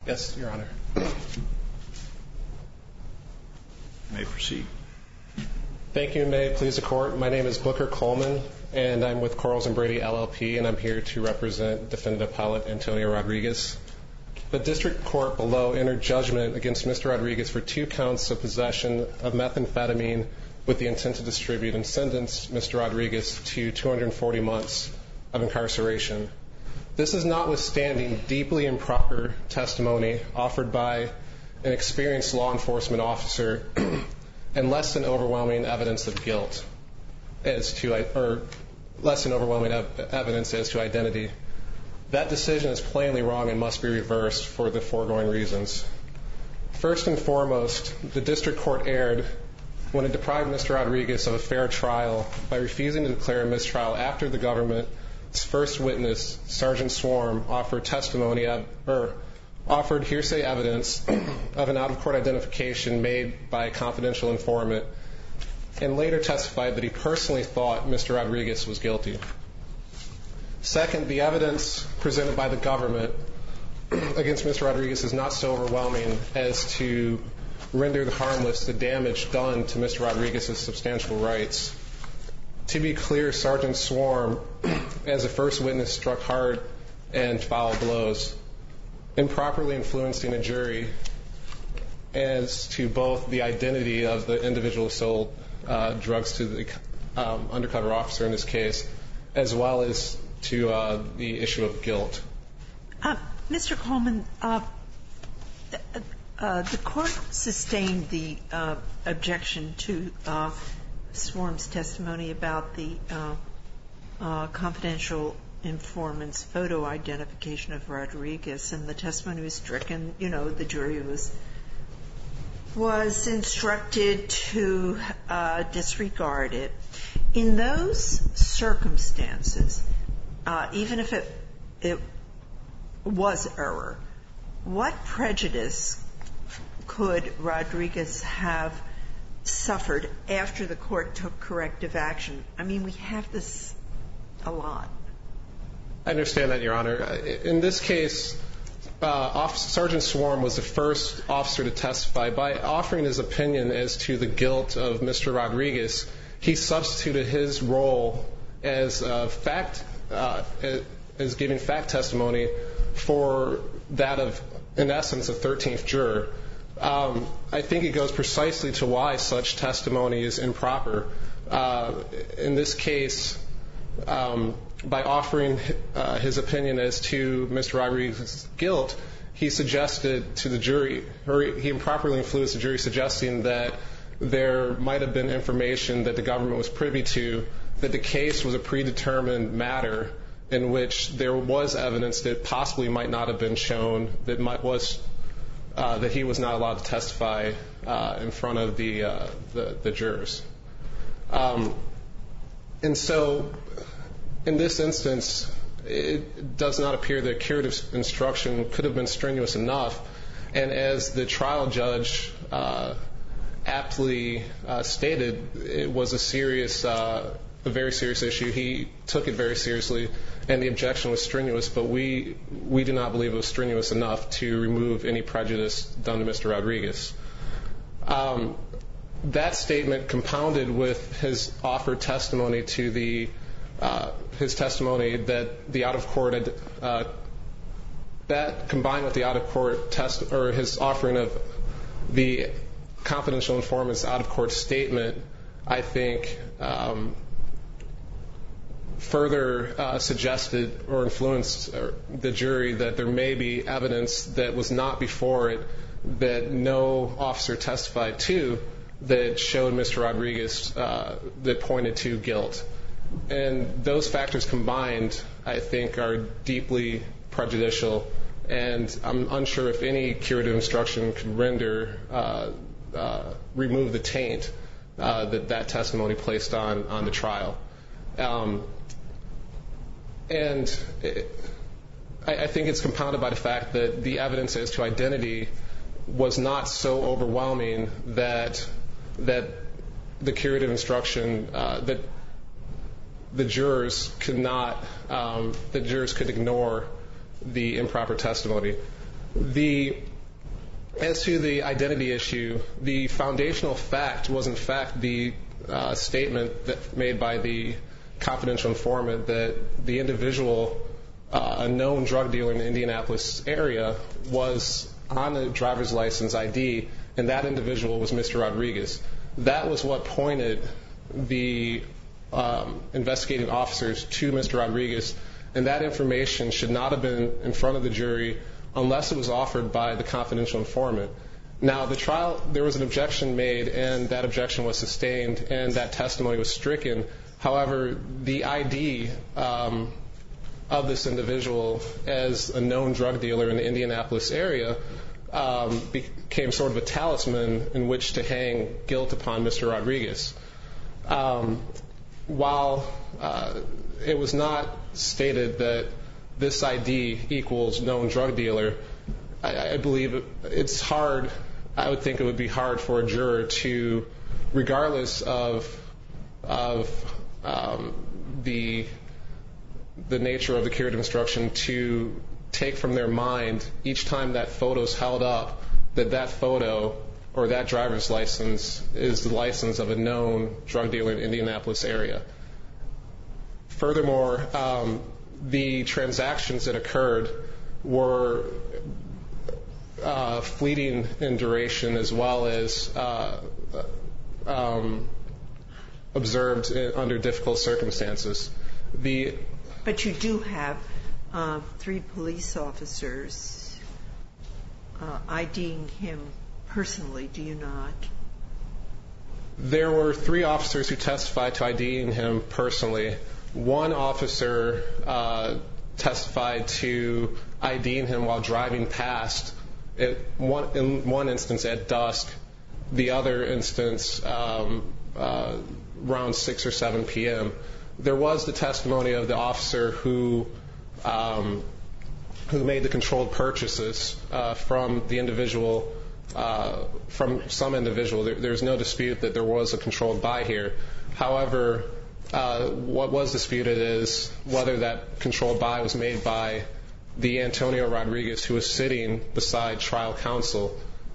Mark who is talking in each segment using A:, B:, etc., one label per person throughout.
A: Yes, Your Honor.
B: You may proceed.
A: Thank you, and may it please the Court. My name is Booker Coleman, and I'm with Quarles & Brady, LLP, and I'm here to represent Defendant Appellant Antonio Rodriguez. The District Court below entered judgment against Mr. Rodriguez for 2 counts of possession of methamphetamine with the intent to distribute and sentenced Mr. Rodriguez to 240 months of incarceration. This is notwithstanding deeply improper testimony offered by an experienced law enforcement officer and less than overwhelming evidence of guilt less than overwhelming evidence as to identity. That decision is plainly wrong and must be reversed for the foregoing reasons. First and foremost, the District Court erred when it deprived Mr. Rodriguez of a fair trial by refusing to declare a mistrial after the government's first witness, Sergeant Swarm, offered hearsay evidence of an out-of-court identification made by a confidential informant and later testified that he personally thought Mr. Rodriguez was guilty. Second, the evidence presented by the government against Mr. Rodriguez is not so overwhelming as to render harmless the damage done to Mr. Rodriguez's substantial rights. To be clear, Sergeant Swarm, as a first witness, struck hard and foul blows, improperly influencing a jury as to both the identity of the individual who sold drugs to the undercover officer in this case, as well as to the issue of guilt.
C: Mr. Coleman, the court sustained the objection to Swarm's testimony about the confidential informant's photo identification of Rodriguez, and the testimony was stricken. You know, the jury was instructed to disregard it. In those circumstances, even if it was error, what prejudice could Rodriguez have suffered after the court took corrective action? I mean, we have this a lot.
A: I understand that, Your Honor. In this case, Sergeant Swarm was the first officer to testify. By offering his opinion as to the guilt of Mr. Rodriguez, he substituted his role as giving fact testimony for that of, in essence, a 13th juror. I think it goes precisely to why such testimony is improper. In this case, by offering his opinion as to Mr. Rodriguez's guilt, he suggested to the jury, or he improperly influenced the jury, suggesting that there might have been information that the government was privy to, that the case was a predetermined matter in which there was evidence that possibly might not have been shown, that he was not allowed to testify in front of the jurors. And so, in this instance, it does not appear that curative instruction could have been strenuous enough. And as the trial judge aptly stated, it was a very serious issue. He took it very seriously, and the objection was strenuous, but we do not believe it was strenuous enough to remove any prejudice done to Mr. Rodriguez. That statement, compounded with his offered testimony his testimony that the out-of-court, that combined with the out-of-court or his offering of the confidential informant's out-of-court statement, I think further suggested or influenced the jury that there may be evidence that was not before it, that no officer testified to, that showed Mr. Rodriguez, that pointed to guilt. And those factors combined, I think, are deeply prejudicial, and I'm unsure if any curative instruction could remove the taint that testimony placed on the trial. And I think it's compounded by the fact that the evidence as to identity was not so overwhelming that the curative instruction, that the jurors could ignore the improper testimony. As to the identity issue, the foundational fact was in fact the statement made by the confidential informant that the individual, a known drug dealer in the Indianapolis area, was on a driver's license ID, and that individual was Mr. Rodriguez. That was what pointed the investigating officers to Mr. Rodriguez, and that information should not have been in front of the jury unless it was offered by the confidential informant. Now, the trial, there was an objection made, and that objection was sustained, and that testimony was stricken. However, the ID of this individual as a known drug dealer in the Indianapolis area became sort of a talisman in which to hang guilt upon Mr. Rodriguez. While it was not stated that this ID equals known drug dealer, I believe it's hard, I would think it would be hard for a juror to, regardless of the nature of the curative instruction, to take from their mind each time that photo is held up that photo or that driver's license is the license of a known drug dealer in the Indianapolis area. Furthermore, the transactions that occurred were fleeting in duration as well as observed under difficult circumstances.
C: But you do have 3 police officers IDing him personally, do you not?
A: There were 3 officers who testified to IDing him personally. One officer testified to IDing him while driving past, in one instance at dusk, the other instance around 6 or 7 p.m. There was the testimony of the officer who made the controlled purchases from the individual, from some individual. There's no dispute that there was a controlled buy here. However, what was disputed is whether that controlled buy was made by the Antonio Rodriguez who was sitting beside trial counsel.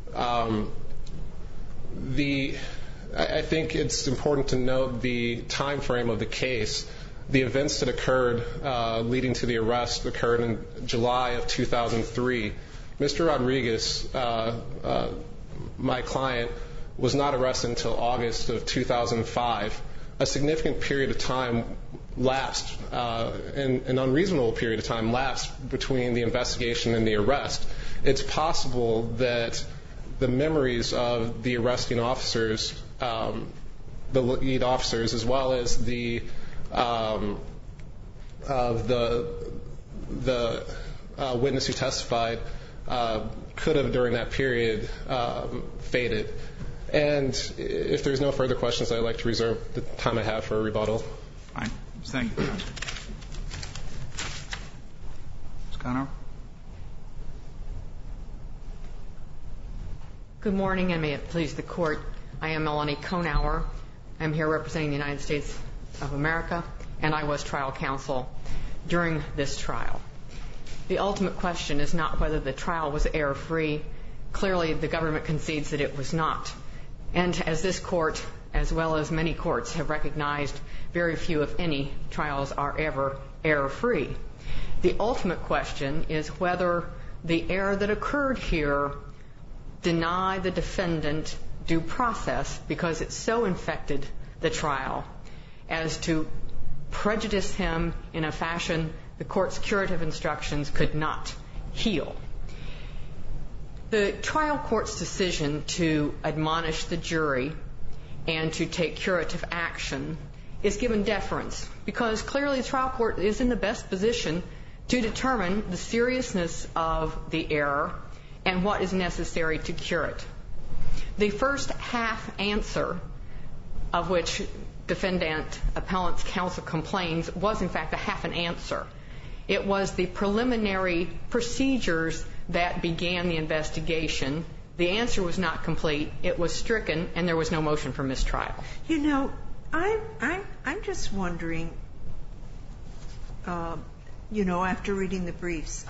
A: I think it's important to note the time frame of the case. The events that occurred leading to the arrest occurred in July of 2003. Mr. Rodriguez, my client, was not arrested until August of 2005. A significant period of time lapsed, an unreasonable period of time lapsed between the investigation and the arrest. It's possible that the memories of the arresting officers, the lead officers, as well as the witness who testified, could have during that period faded. And if there's no further questions, I'd like to reserve the time I have for a rebuttal.
B: Fine. Thank you. Ms. Conner?
D: Good morning, and may it please the Court. I am Melanie Konauer. I'm here representing the United States of America, and I was trial counsel during this trial. The ultimate question is not whether the trial was error-free. Clearly, the government concedes that it was not. And as this Court, as well as many courts, have recognized, very few, if any, trials are ever error-free. The ultimate question is whether the error that occurred here denied the defendant due process because it so infected the trial as to prejudice him in a fashion the Court's curative instructions could not heal. The trial court's decision to admonish the jury and to take curative action is given deference because clearly the trial court is in the best position to determine the seriousness of the error and what is necessary to cure it. The first half answer, of which defendant appellant's counsel complains, was in fact a half an answer. It was the preliminary procedures that began the investigation. The answer was not complete. It was stricken, and there was no motion for mistrial.
C: You know, I'm just wondering, after reading the briefs,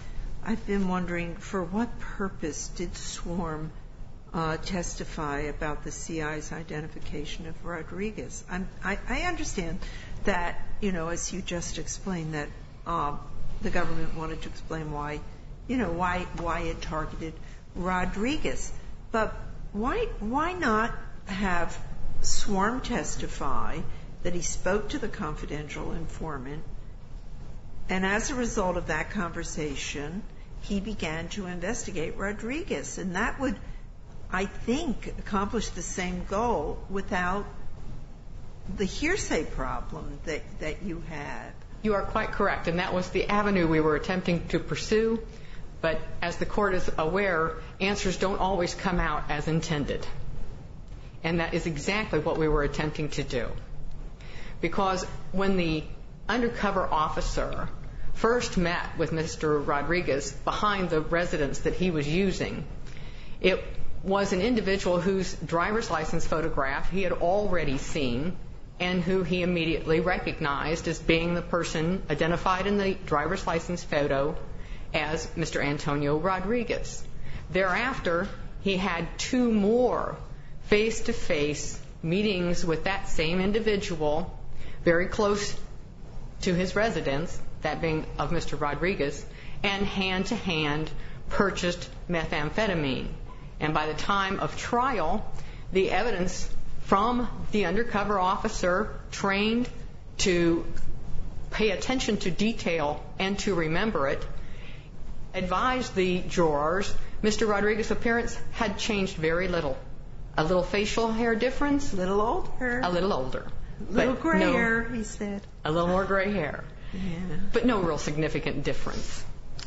C: I've been wondering, for what purpose did Swarm testify about the CI's identification of Rodriguez? I understand that, as you just explained, that the government wanted to explain why it targeted Rodriguez. But why not have Swarm testify that he spoke to the confidential informant, and as a result of that conversation, he began to investigate Rodriguez? And that would, I think, accomplish the same goal without the hearsay problem that you had.
D: You are quite correct, and that was the avenue we were attempting to pursue. But as the court is aware, answers don't always come out as intended. And that is exactly what we were attempting to do. Because when the undercover officer first met with Mr. Rodriguez behind the residence that he was using, it was an individual whose driver's license photograph he had already seen and who he immediately recognized as being the person identified in the driver's license photo as Mr. Antonio Rodriguez. Thereafter, he had 2 more face-to-face meetings with that same individual very close to his residence, that being of Mr. Rodriguez, and hand-to-hand purchased methamphetamine. And by the time of trial, the evidence from the undercover officer trained to pay attention to detail and to remember it advised the jurors Mr. Rodriguez's appearance had changed very little. A little facial hair difference.
C: A little older.
D: A little older.
C: A little grayer, he said.
D: A little more gray hair.
C: Yeah.
D: But no real significant difference.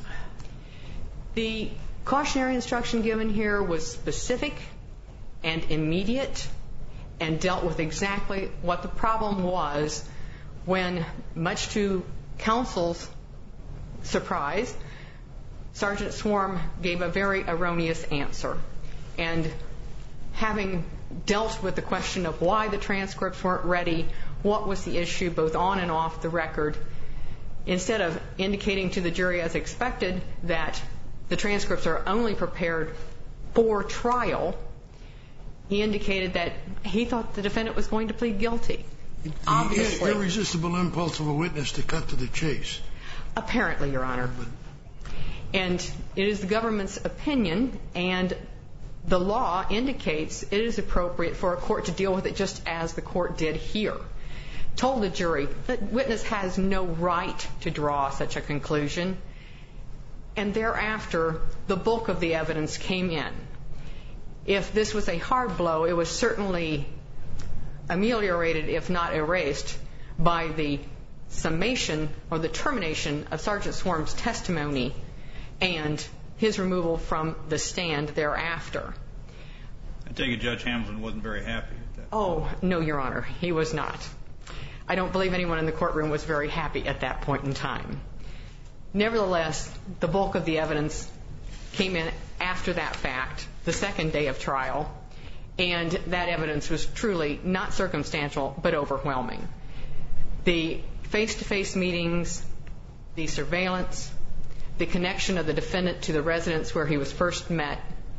D: The cautionary instruction given here was specific and immediate and dealt with exactly what the problem was when, much to counsel's surprise, Sergeant Swarm gave a very erroneous answer. And having dealt with the question of why the transcripts weren't ready, what was the issue both on and off the record, instead of indicating to the jury as expected that the transcripts are only prepared for trial, he indicated that he thought the defendant was going to plead guilty. Obviously.
E: The irresistible impulse of a witness to cut to the chase.
D: Apparently, Your Honor. And it is the government's opinion, and the law indicates it is appropriate for a court to deal with it just as the court did here. Told the jury that witness has no right to draw such a conclusion, and thereafter the bulk of the evidence came in. If this was a hard blow, it was certainly ameliorated, if not erased, by the summation or the termination of Sergeant Swarm's testimony and his removal from the stand thereafter.
B: I take it Judge Hamilton wasn't very happy at that.
D: Oh, no, Your Honor, he was not. I don't believe anyone in the courtroom was very happy at that point in time. Nevertheless, the bulk of the evidence came in after that fact, the second day of trial, and that evidence was truly not circumstantial but overwhelming. The face-to-face meetings, the surveillance, the connection of the defendant to the residence where he was first met,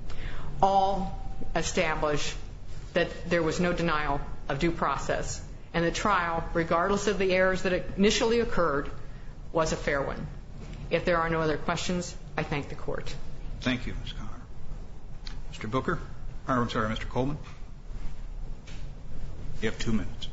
D: all establish that there was no denial of due process, and the trial, regardless of the errors that initially occurred, was a fair one. If there are no other questions, I thank the court.
B: Thank you, Ms. Connor. Mr. Booker? I'm sorry, Mr. Coleman? You have 2 minutes.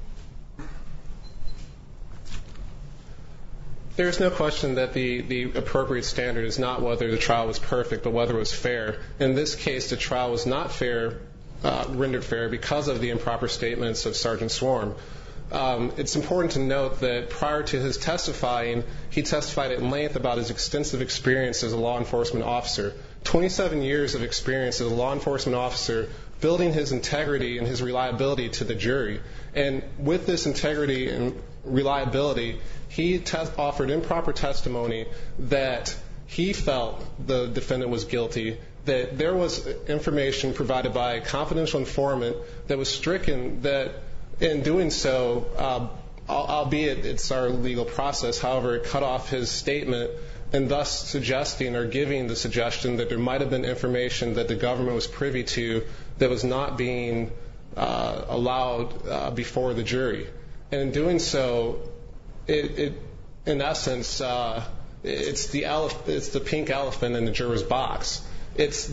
A: There is no question that the appropriate standard is not whether the trial was perfect, but whether it was fair. In this case, the trial was not fair, rendered fair, because of the improper statements of Sergeant Swarm. It's important to note that prior to his testifying, he testified at length about his extensive experience as a law enforcement officer. 27 years of experience as a law enforcement officer, building his integrity and his reliability to the jury. And with this integrity and reliability, he offered improper testimony that he felt the defendant was guilty, that there was information provided by a confidential informant that was stricken, that in doing so, albeit it's our legal process, however, it cut off his statement and thus suggesting or giving the suggestion that there might have been information that the government was privy to that was not being allowed before the jury. And in doing so, it in essence, it's the pink elephant in the juror's box. It's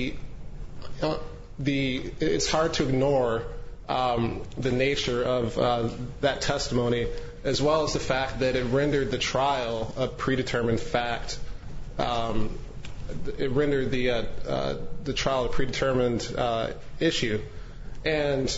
A: hard to ignore the nature of that testimony, as well as the fact that it rendered the trial a predetermined fact. It rendered the trial a predetermined issue. And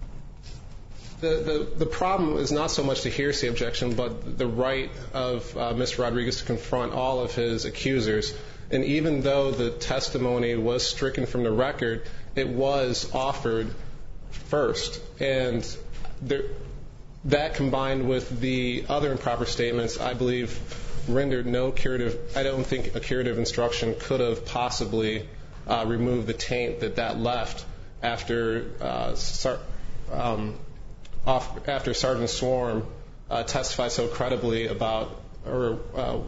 A: the problem is not so much the hearsay objection, but the right of Mr. Rodriguez to confront all of his accusers. And even though the testimony was stricken from the record, it was offered first. And that combined with the other improper statements, I believe, rendered no curative. I don't think a curative instruction could have possibly removed the taint that left after Sergeant Swarm testified so credibly about, or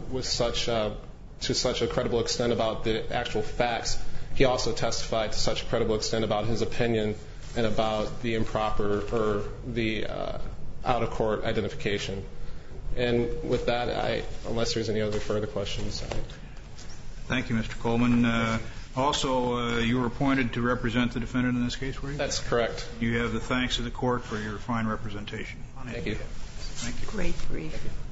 A: to such a credible extent about the actual facts. He also testified to such a credible extent about his opinion and about the improper or the out-of-court identification. And with that, unless there's any other further questions.
B: Thank you, Mr. Coleman. Also, you were appointed to represent the defendant in this case, were you?
A: That's correct.
B: You have the thanks of the court for your fine representation.
A: Thank you.
B: Thank you.
C: Great brief.
A: Thank you.